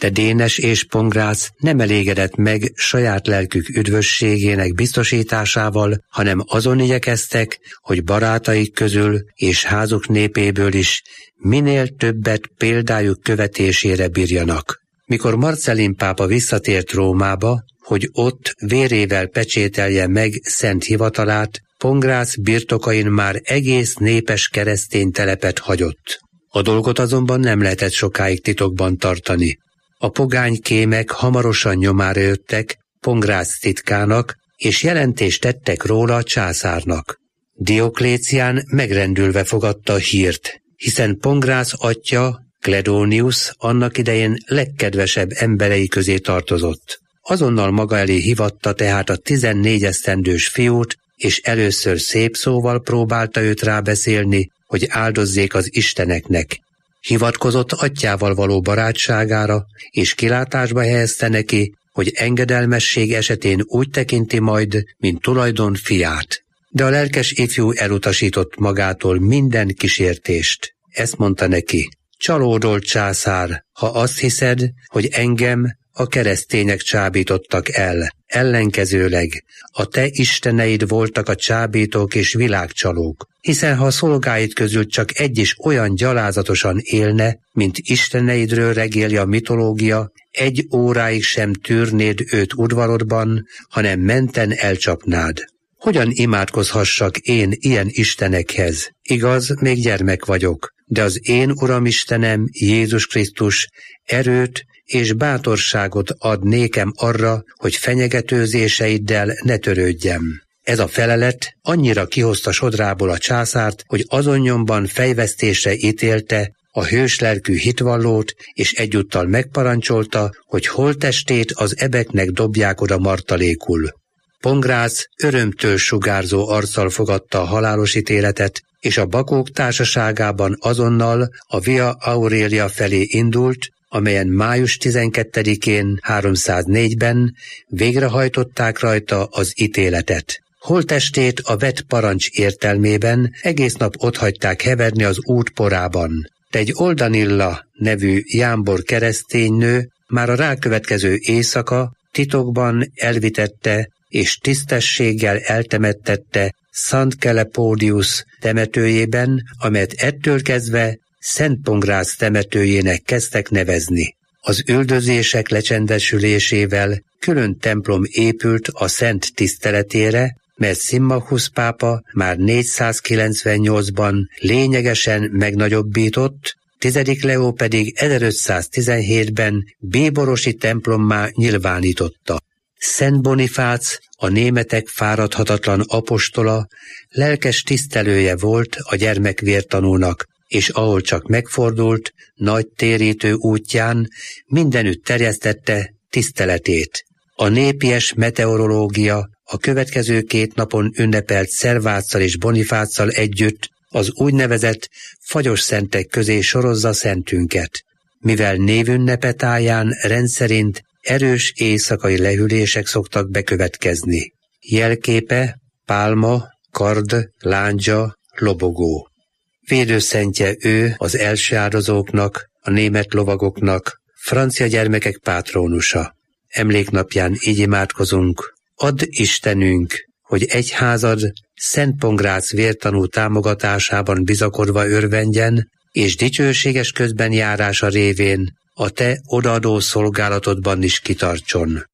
De Dénes és Pongrác nem elégedett meg saját lelkük üdvösségének biztosításával, hanem azon igyekeztek, hogy barátaik közül és házuk népéből is minél többet példájuk követésére bírjanak. Mikor Marcellin pápa visszatért Rómába, hogy ott vérével pecsételje meg szent hivatalát, Pongrác birtokain már egész népes keresztény telepet hagyott. A dolgot azonban nem lehetett sokáig titokban tartani. A pogány kémek hamarosan nyomára jöttek Pongrác titkának, és jelentést tettek róla a császárnak. Dioklécián megrendülve fogadta a hírt, hiszen Pongrác atya, Kledónius annak idején legkedvesebb emberei közé tartozott. Azonnal maga elé hivatta tehát a tizennégy esztendős fiút, és először szép szóval próbálta őt rábeszélni, hogy áldozzék az isteneknek. Hivatkozott atyával való barátságára, és kilátásba helyezte neki, hogy engedelmesség esetén úgy tekinti majd, mint tulajdon fiát. De a lelkes ifjú elutasított magától minden kísértést. Ezt mondta neki: csalódolt császár, ha azt hiszed, hogy engem a keresztények csábítottak el. Ellenkezőleg a te isteneid voltak a csábítók és világcsalók, hiszen ha a szolgáid közül csak egy is olyan gyalázatosan élne, mint isteneidről regéli a mitológia, egy óráig sem tűrnéd őt udvarodban, hanem menten elcsapnád. Hogyan imádkozhassak én ilyen istenekhez? Igaz, még gyermek vagyok, de az én Uram Istenem, Jézus Krisztus erőt és bátorságot ad nékem arra, hogy fenyegetőzéseiddel ne törődjem. Ez a felelet annyira kihozta sodrából a császárt, hogy azon nyomban fejvesztésre ítélte a hőslelkű hitvallót, és egyúttal megparancsolta, hogy holttestét az ebeknek dobják oda martalékul. Pongrác örömtől sugárzó arccal fogadta a halálos ítéletet, és a bakók társaságában azonnal a Via Aurelia felé indult, amelyen május tizenkettedikén háromszáznégyben végrehajtották rajta az ítéletet. Holttestét a vett parancs értelmében egész nap otthagyták heverni az út porában. De egy Oldanilla nevű jámbor kereszténynő már a rákövetkező éjszaka titokban elvitette és tisztességgel eltemettette Szent Kelepódius temetőjében, amelyet ettől kezdve Szent Pongrác temetőjének kezdtek nevezni. Az üldözések lecsendesülésével külön templom épült a szent tiszteletére, mert Symmachus pápa már négyszázkilencvennyolcban lényegesen megnagyobbított, tizedik Leó pedig ezerötszáztizenhétben bíborosi templommá nyilvánította. Szent Bonifác, a németek fáradhatatlan apostola, lelkes tisztelője volt a gyermekvértanúnak, és ahol csak megfordult, nagy térítő útján mindenütt terjesztette tiszteletét. A népies meteorológia a következő két napon ünnepelt Szerváccal és Bonifáccal együtt az úgynevezett fagyos szentek közé sorozza szentünket, mivel névünnepe táján rendszerint erős éjszakai lehűlések szoktak bekövetkezni. Jelképe pálma, kard, lándzsa, lobogó. Védőszentje ő az első áldozóknak, a német lovagoknak, francia gyermekek pátrónusa. Emléknapján így imádkozunk: add Istenünk, hogy egyházad Szent Pongrác vértanú támogatásában bizakodva örvendjen, és dicsőséges közbenjárása révén a te odaadó szolgálatodban is kitartson.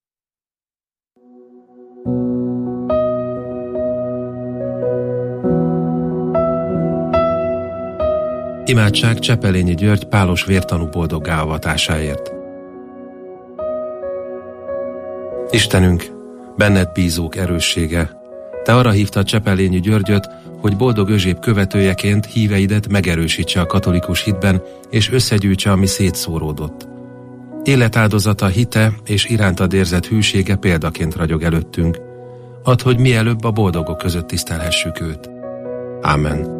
Imádság Csepelényi György pálos vértanú boldoggá avatásáért. Istenünk, benned bízók erőssége, te arra hívtad Csepelényi Györgyöt, hogy boldog Özséb követőjeként híveidet megerősítse a katolikus hitben, és összegyűjtse, ami szétszóródott. Életáldozata, hite és irántad érzett hűsége példaként ragyog előttünk. Add, hogy mielőbb a boldogok között tisztelhessük őt. Ámen.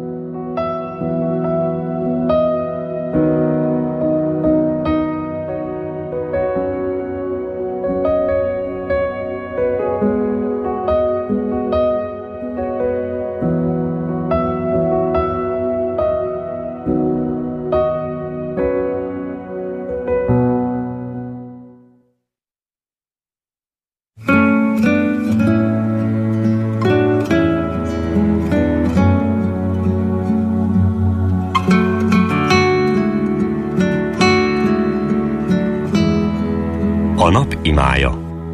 A nap imája.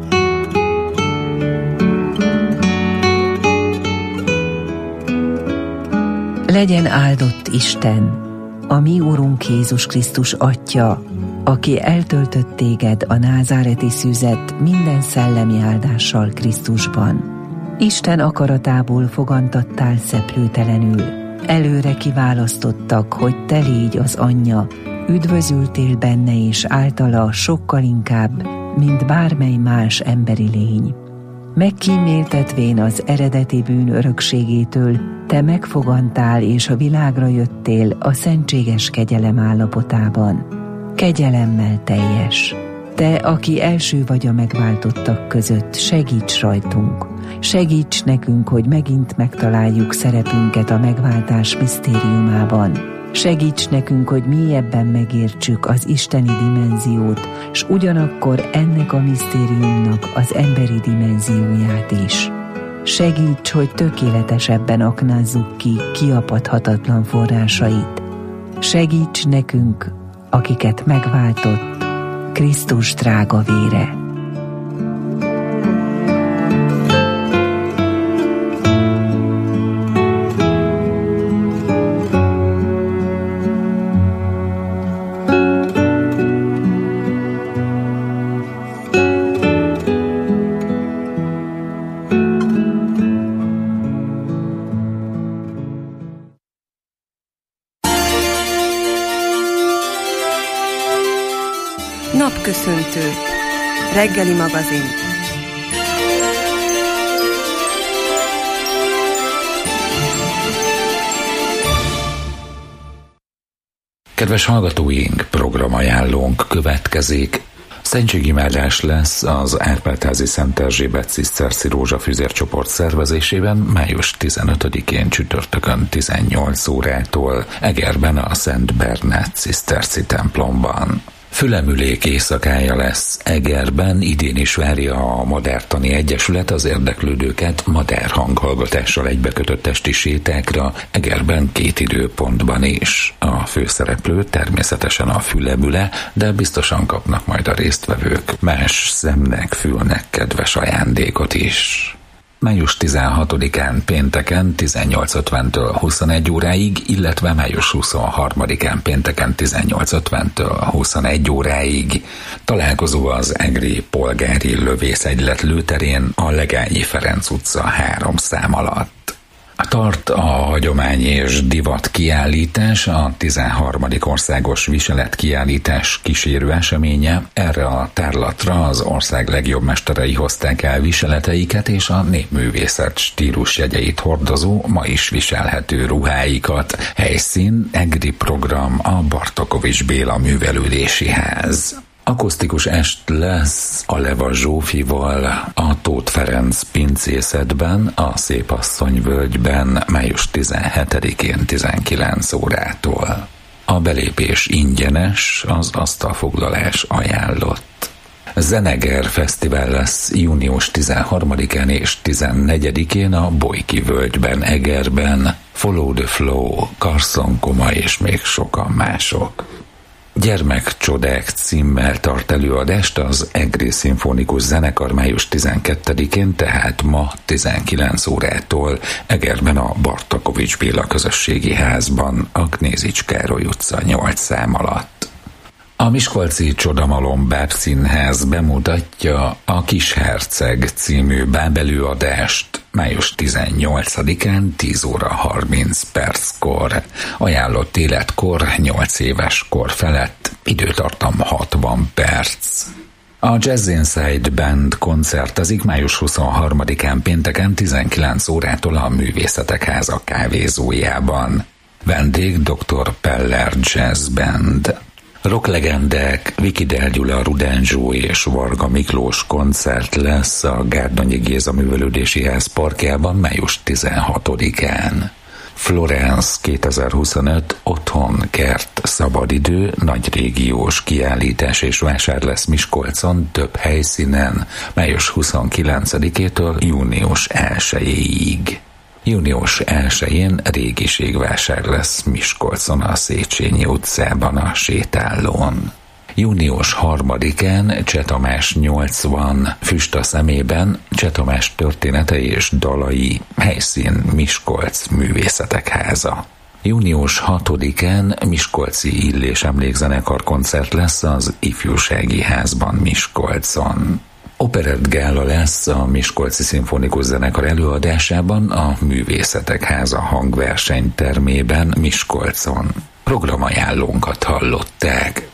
Legyen áldott Isten, a mi Urunk Jézus Krisztus Atya, aki eltöltött téged a názáreti szüzet minden szellemi áldással Krisztusban. Isten akaratából fogantattál szeplőtelenül. Előre kiválasztottak, hogy te légy az anyja, üdvözültél benne és általa sokkal inkább, mint bármely más emberi lény. Megkíméltetvén az eredeti bűn örökségétől, te megfogantál és a világra jöttél a szentséges kegyelem állapotában. Kegyelemmel teljes. Te, aki első vagy a megváltottak között, segíts rajtunk. Segíts nekünk, hogy megint megtaláljuk szerepünket a megváltás misztériumában. Segíts nekünk, hogy mélyebben megértsük az isteni dimenziót, s ugyanakkor ennek a misztériumnak az emberi dimenzióját is. Segíts, hogy tökéletesebben aknázzuk ki kiapadhatatlan forrásait. Segíts nekünk, akiket megváltott Krisztus drága vére. Napköszöntő. Reggeli magazin. Kedves hallgatóink, programajánlónk következik. Szentségimádás lesz az Árpád-házi Szent Erzsébet ciszterci rózsafüzér csoport szervezésében május tizenötödikén csütörtökön tizennyolc órától Egerben a Szent Bernát ciszterci templomban. Fülemülék éjszakája lesz Egerben, idén is várja a Madártani Egyesület az érdeklődőket madár hanghallgatással egybekötött esti sétákra, Egerben két időpontban is. A főszereplő természetesen a fülemüle, de biztosan kapnak majd a résztvevők más szemnek, fülnek kedves ajándékot is. május tizenhatodikán pénteken tizennyolc ötventől huszonegy óráig, illetve május huszonharmadikán pénteken tizennyolc ötventől huszonegy óráig találkozó az egri polgári lövészegylet lőterén a Legányi Ferenc utca három szám alatt. Tart a hagyomány és divat kiállítás, a tizenharmadik országos viseletkiállítás kísérő eseménye. Erre a tárlatra az ország legjobb mesterei hozták el viseleteiket és a népművészet stílusjegyeit hordozó, ma is viselhető ruháikat. Helyszín, egri program, a Bartokovics Béla Művelődési Ház. Akusztikus est lesz a Leva Zsófival a Tóth Ferenc pincészetben, a Szépasszonyvölgyben május tizenhetedikén tizenkilenc órától. A belépés ingyenes, az asztalfoglalás ajánlott. Zeneger Fesztivál lesz június tizenharmadikán és tizennegyedikén a Bojki Völgyben, Egerben, Follow the Flow, Carson Koma és még sokan mások. Gyermekcsodák címmel tart előadást az Egri Szimfonikus Zenekar május tizenkettedikén, tehát ma tizenkilenc órától Egerben a Bartokovics Béla Közösségi Házban, a Knézics Károly utca nyolc szám alatt. A Miskolci Csodamalom Bábszínház bemutatja a Kisherceg című bábelőadást május tizennyolcadikán tíz óra harminc perckor. Ajánlott életkor nyolc éves kor felett, időtartam hatvan perc. A Jazz Inside Band koncertezik május huszonharmadikán pénteken tizenkilenc órától a Művészetek Háza kávézójában. Vendég doktor Peller Jazz Band. Rocklegendák, Vikidel Gyula, Rudán Zsó és Varga Miklós koncert lesz a Gárdonyi Géza Művelődési Ház parkjában május tizenhatodikán. Florence kétezer-huszonöt otthon, kert, szabadidő, nagy régiós kiállítás és vásár lesz Miskolcon több helyszínen május huszonkilencedikétől június elsejéig. június elsején régiségvásár lesz Miskolcon a Széchenyi utcában a sétálón. Június harmadikán Cseh Tamás nyolcvan, Füst a szemében, Cseh Tamás történetei és dalai, helyszín Miskolc Művészetek Háza. Június hatodikán Miskolci Illés Emlékzenekar koncert lesz az Ifjúsági Házban Miskolcon. Operettgála lesz a Miskolci Szimfonikus Zenekar előadásában a Művészetek Háza hangversenytermében Miskolcon. Programajánlónkat hallották.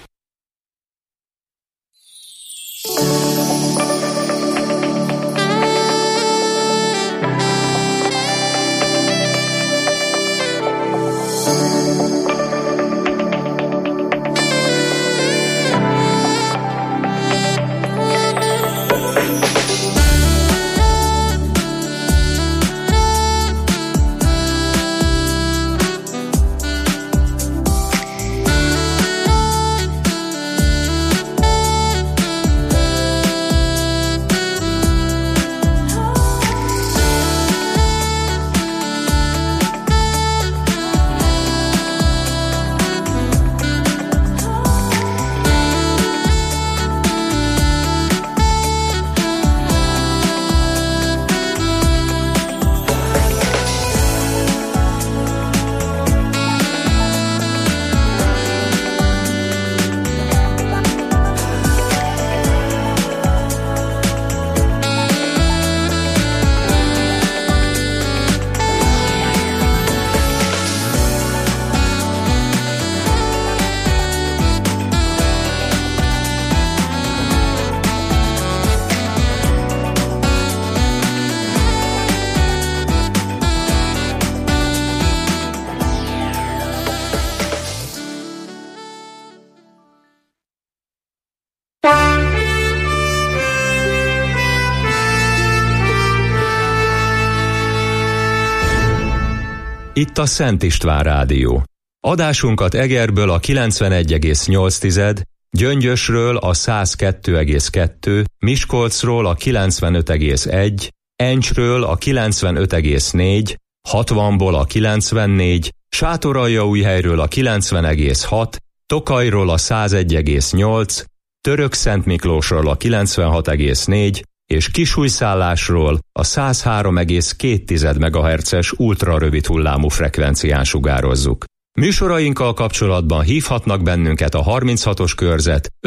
Itt a Szent István Rádió. Adásunkat Egerből a kilencvenegy egész nyolc, Gyöngyösről a száz kettő egész kettő, Miskolcról a kilencvenöt egész egy, Encsről a kilencvenöt egész négy, hatvanból a kilencvennégy, Sátoraljaújhelyről a kilencven egész hat, Tokajról a száz egy egész nyolc, Törökszentmiklósról a kilencvenhat egész négy, és Kisújszállásról a száz három egész két megahertzes ultrarövid hullámú frekvencián sugározzuk. Műsorainkkal kapcsolatban hívhatnak bennünket a harminchatos körzet